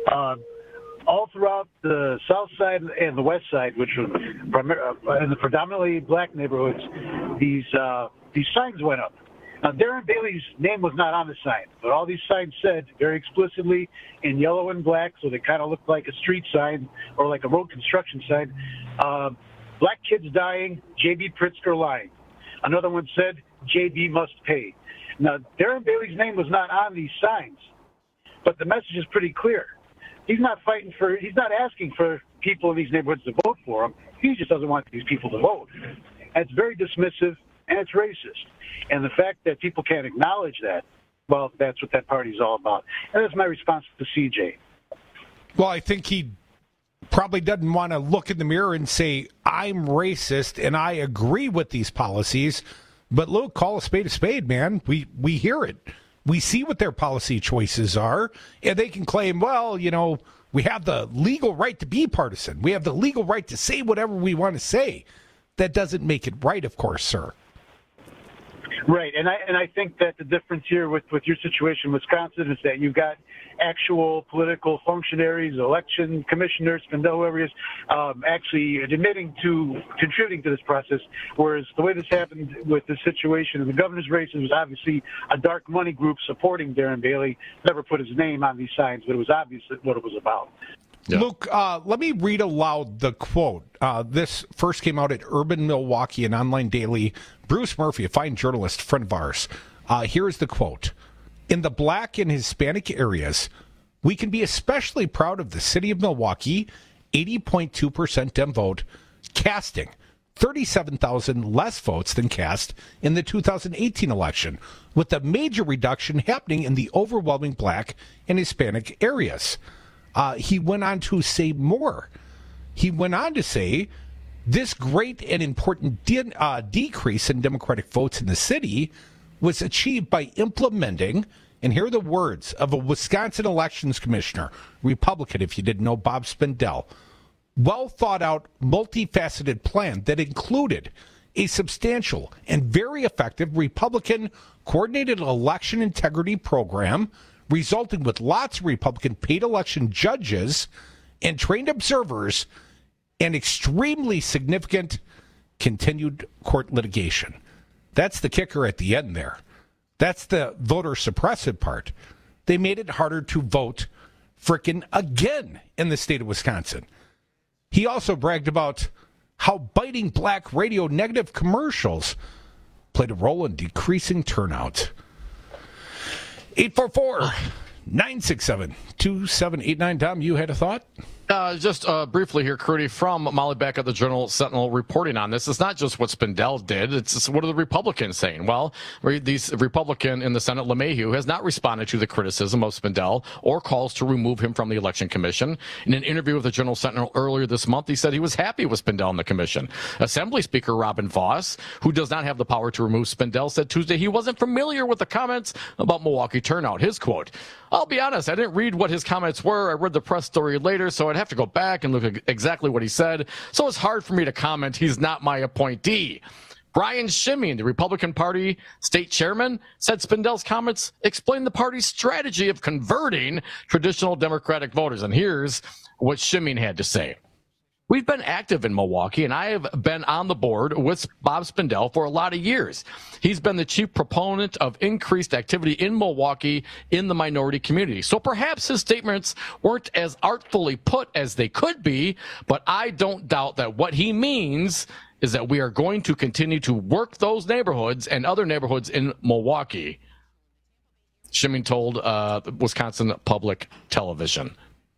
All throughout the south side and the west side, which was in the predominantly black neighborhoods, these signs went up. Now, Darren Bailey's name was not on the sign, but all these signs said very explicitly in yellow and black, so they kind of looked like a street sign or like a road construction sign, black kids dying, J.B. Pritzker lying. Another one said, J.B. must pay. Now, Darren Bailey's name was not on these signs, but the message is pretty clear. He's not asking for people in these neighborhoods to vote for him. He just doesn't want these people to vote. And it's very dismissive, and it's racist. And the fact that people can't acknowledge that, well, that's what that party's all about. And that's my response to CJ. Well, I think he probably doesn't want to look in the mirror and say, I'm racist and I agree with these policies. But Luke, call a spade, man. We hear it. We see what their policy choices are, and they can claim, well, we have the legal right to be partisan. We have the legal right to say whatever we want to say. That doesn't make it right, of course, sir. Right, and I think that the difference here with your situation in Wisconsin is that you've got actual political functionaries, election commissioners, whoever it is, actually admitting to contributing to this process, whereas the way this happened with the situation in the governor's races was obviously a dark money group supporting Darren Bailey, never put his name on these signs, but it was obvious what it was about. Yeah. Luke, let me read aloud the quote. This first came out at Urban Milwaukee, an online daily. Bruce Murphy, a fine journalist, friend of ours. Here is the quote. In the black and Hispanic areas, we can be especially proud of the city of Milwaukee, 80.2% Dem vote, casting 37,000 less votes than cast in the 2018 election, with a major reduction happening in the overwhelming black and Hispanic areas. He went on to say more. He went on to say, this great and important decrease in Democratic votes in the city was achieved by implementing, and here are the words of a Wisconsin elections commissioner, Republican, if you didn't know, Bob Spindell, well thought out, multifaceted plan that included a substantial and very effective Republican coordinated election integrity program, resulting with lots of Republican paid election judges and trained observers and extremely significant continued court litigation. That's the kicker at the end there. That's the voter suppressive part. They made it harder to vote frickin' again in the state of Wisconsin. He also bragged about how biting black radio negative commercials played a role in decreasing turnout. 844-967-2789. Tom, you had a thought? Just briefly here, Crudy, from Molly Beck at the Journal Sentinel reporting on this. It's not just what Spindell did. It's just, what are the Republicans saying? Well, these Republican in the Senate, LeMahieu, has not responded to the criticism of Spindell or calls to remove him from the Election Commission. In an interview with the Journal Sentinel earlier this month, he said he was happy with Spindell in the commission. Assembly Speaker Robin Vos, who does not have the power to remove Spindell, said Tuesday he wasn't familiar with the comments about Milwaukee turnout. His quote, "I'll be honest, I didn't read what his comments were. I read the press story later, so I'd have to go back and look at exactly what he said. So it's hard for me to comment. He's not my appointee." Brian Shimeen, the Republican Party state chairman, said Spindell's comments explain the party's strategy of converting traditional Democratic voters. And here's what Shimeen had to say. "We've been active in Milwaukee, and I have been on the board with Bob Spindell for a lot of years. He's been the chief proponent of increased activity in Milwaukee in the minority community. So perhaps his statements weren't as artfully put as they could be, but I don't doubt that what he means is that we are going to continue to work those neighborhoods and other neighborhoods in Milwaukee," Shimeen told Wisconsin Public Television.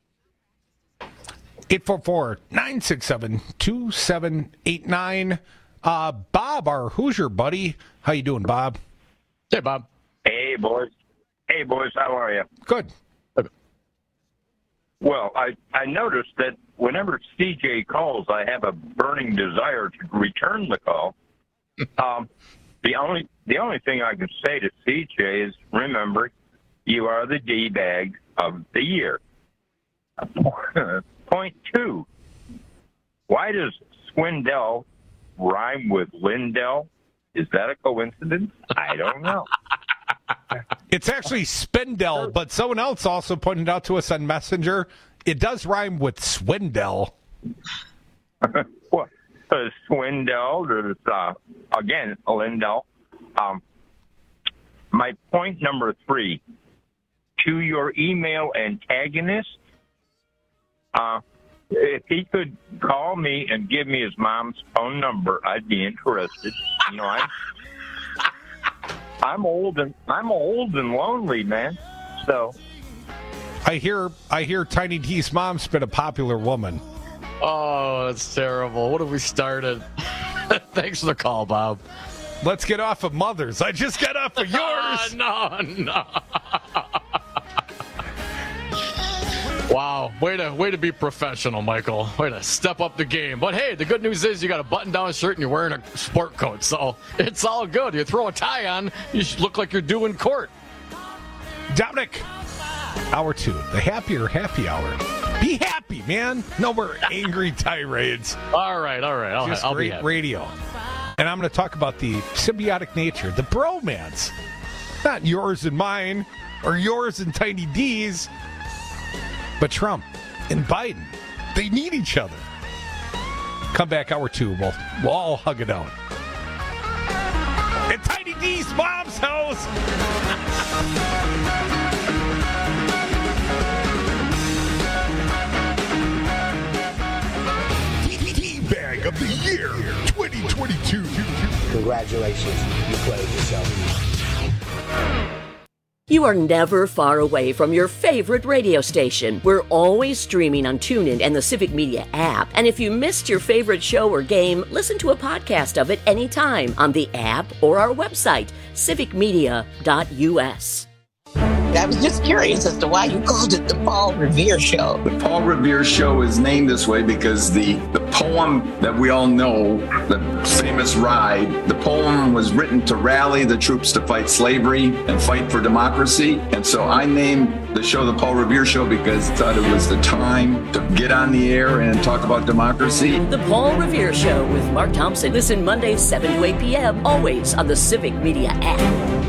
844-967-2789. Bob, our Hoosier buddy. How you doing, Bob? Hey, Bob. Hey, boys. Hey, boys. How are you? Good. Well, I noticed that whenever CJ calls, I have a burning desire to return the call. The only thing I can say to CJ is, remember, you are the D-bag of the year. Point 2, why does Swindell rhyme with Lindell? Is that a coincidence? I don't know. It's actually Spindell, but someone else also pointed out to us on Messenger, it does rhyme with Swindell. Well, Swindell, there's, again, Lindell. My point number 3, to your email antagonist, if he could call me and give me his mom's phone number, I'd be interested. You know, I'm old and lonely, man. So I hear Tiny D's mom's been a popular woman. Oh, that's terrible. What have we started? Thanks for the call, Bob. Let's get off of mothers. I just got off of yours. No. Wow, way to be professional, Michael. Way to step up the game. But hey, the good news is you got a button-down shirt and you're wearing a sport coat, so it's all good. You throw a tie on, you should look like you're due in court. Dominic, hour 2, the happier happy hour. Be happy, man. No more angry tirades. All right. Just I'll great be happy. Radio. And I'm going to talk about the symbiotic nature, the bromance. Not yours and mine, or yours and Tiny D's. But Trump and Biden, they need each other. Come back, hour 2. We'll all hug it out. At Tiny D's mom's house. D-bag of the year 2022. Congratulations. You played yourself. You are never far away from your favorite radio station. We're always streaming on TuneIn and the Civic Media app. And if you missed your favorite show or game, listen to a podcast of it anytime on the app or our website, civicmedia.us. I was just curious as to why you called it the Paul Revere Show. The Paul Revere Show is named this way because the poem that we all know, the famous Ride, the poem was written to rally the troops to fight slavery and fight for democracy. And so I named the show the Paul Revere Show because I thought it was the time to get on the air and talk about democracy. The Paul Revere Show with Mark Thompson. Listen Mondays 7 to 8 p.m. always on the Civic Media app.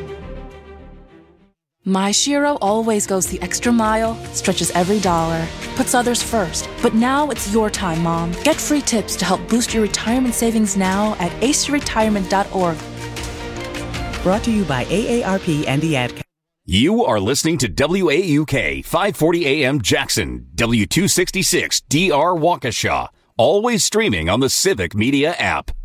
My Shiro always goes the extra mile, stretches every dollar, puts others first. But now it's your time, Mom. Get free tips to help boost your retirement savings now at aceyourretirement.org. Brought to you by AARP and the Ad Council. You are listening to WAUK 540 AM Jackson, W266 DR Waukesha, always streaming on the Civic Media app.